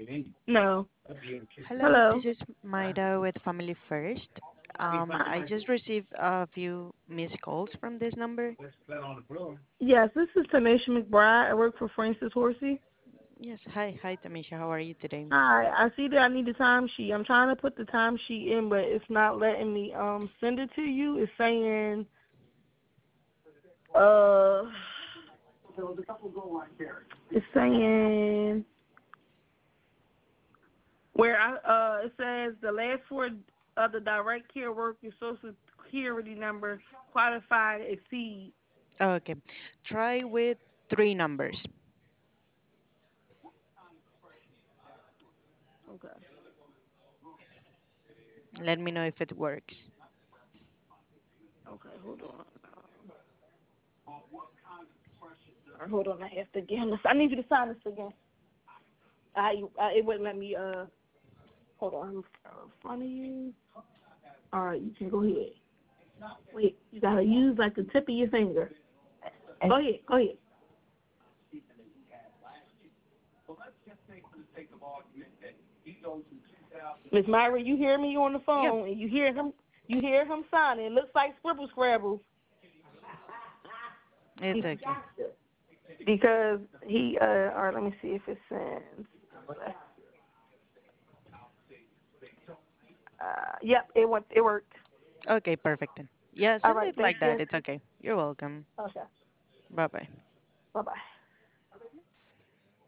No. Hello, Hello. this is Maida with Family First. I just received a few missed calls from this number. Yes, this is Tanisha McBride. I work for Francis Horsey. Yes, hi Tamisha, how are you today? Hi, I see that I need the timesheet. I'm trying to put the timesheet in, but it's not letting me send it to you. It's saying uh it's saying where I it says the last four of the direct care worker social security number qualified exceed. Okay, try with three numbers. Okay. Let me know if it works. Okay, hold on. Hold on, I have to get him. I need you to sign this again. It wouldn't let me. Hold on. I'm in front of you. All right, you can go ahead. Wait, you gotta use like the tip of your finger. Go ahead. Go ahead. Miss Myra, you hear me on the Yep, phone, and you hear him. You hear him signing. It looks like Scribble Scrabble it's okay. because he. All right, let me see if it sends. Yep, it went. It worked. Okay, perfect then. Yeah, All send right, it thank like you. that. It's okay. You're welcome. Okay. Bye bye. Bye bye.